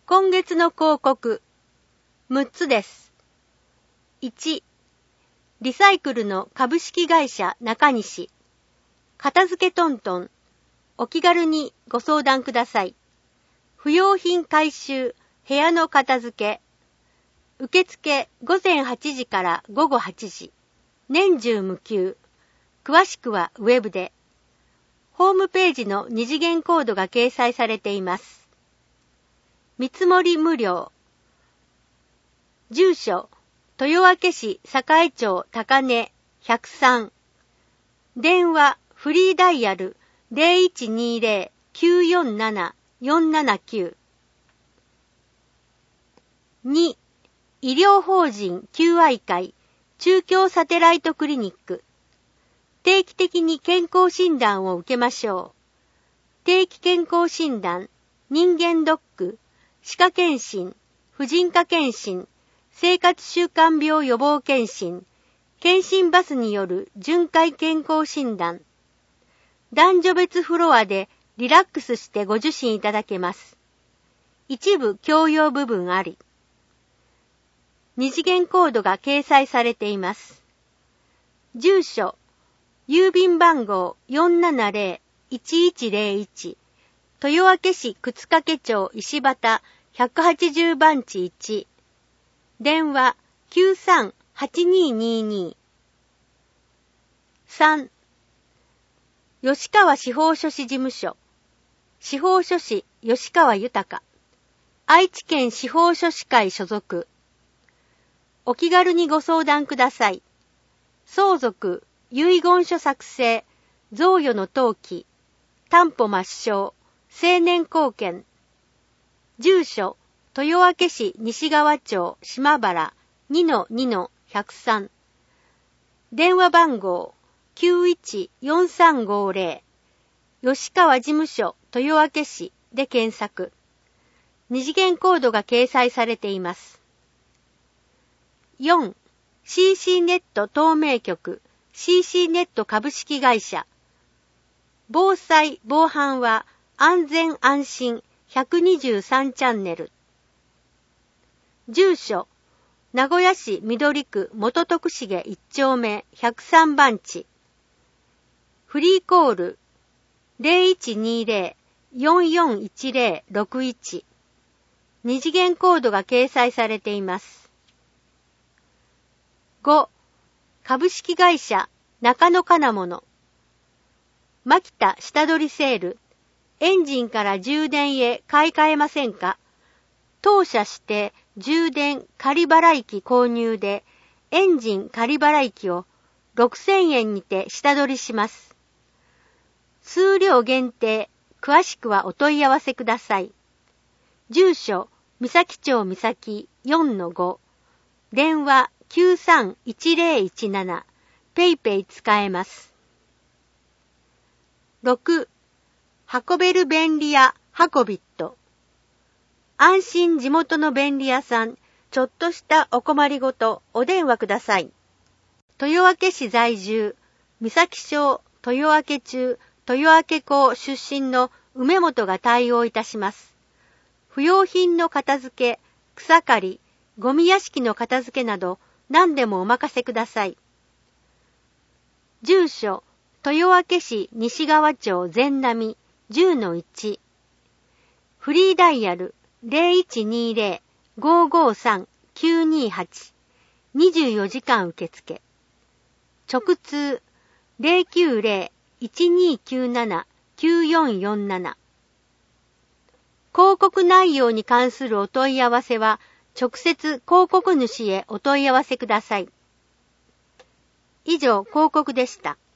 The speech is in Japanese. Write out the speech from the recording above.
今月の広告、6つです。1、リサイクルの株式会社中西。片付けトントン。お気軽にご相談ください。不要品回収、部屋の片付け。受付午前8時から午後8時。年中無休。詳しくはウェブで。ホームページの二次元コードが掲載されています。見積もり無料。住所、豊明市栄町高根103。電話、フリーダイヤル 0120-947-479。2、医療法人救愛会中京サテライトクリニック。定期的に健康診断を受けましょう。定期健康診断、人間ドック、歯科検診、婦人科検診、生活習慣病予防検診、検診バスによる巡回健康診断。男女別フロアでリラックスしてご受診いただけます。一部共用部分あり。二次元コードが掲載されています。住所、郵便番号 470-1101。豊明市沓掛町石畑180番地1。電話93-8222。3、吉川司法書士事務所。司法書士吉川豊。愛知県司法書士会所属。お気軽にご相談ください。相続、遺言書作成、贈与の登記、担保抹消、成年後見。住所、豊明市西川町島原 2-2-103。電話番号914350。吉川事務所豊明市で検索。二次元コードが掲載されています。4、CC ネット透明局 CC ネット株式会社。防災・防犯は安全安心123チャンネル。住所、名古屋市緑区元徳重1丁目103番地。フリーコール 0120-441061。二次元コードが掲載されています。5、株式会社中野金物。マキタ下取りセール。エンジンから充電へ買い替えませんか？当社指定充電仮払機購入でエンジン仮払機を6000円にて下取りします。数量限定、詳しくはお問い合わせください。住所、三崎町三崎 4-5。電話931017。ペイペイ使えます。6、運べる便利屋ハコビット。安心地元の便利屋さん、ちょっとしたお困りごとお電話ください。豊明市在住、三崎町豊明中豊明港出身の梅本が対応いたします。不要品の片付け、草刈り、ゴミ屋敷の片付けなど何でもお任せください。住所、豊明市西川町全並 10-1。フリーダイヤル 0120-553-928。24時間受付。直通 090-1297-9447。広告内容に関するお問い合わせは直接広告主へお問い合わせください。以上、広告でした。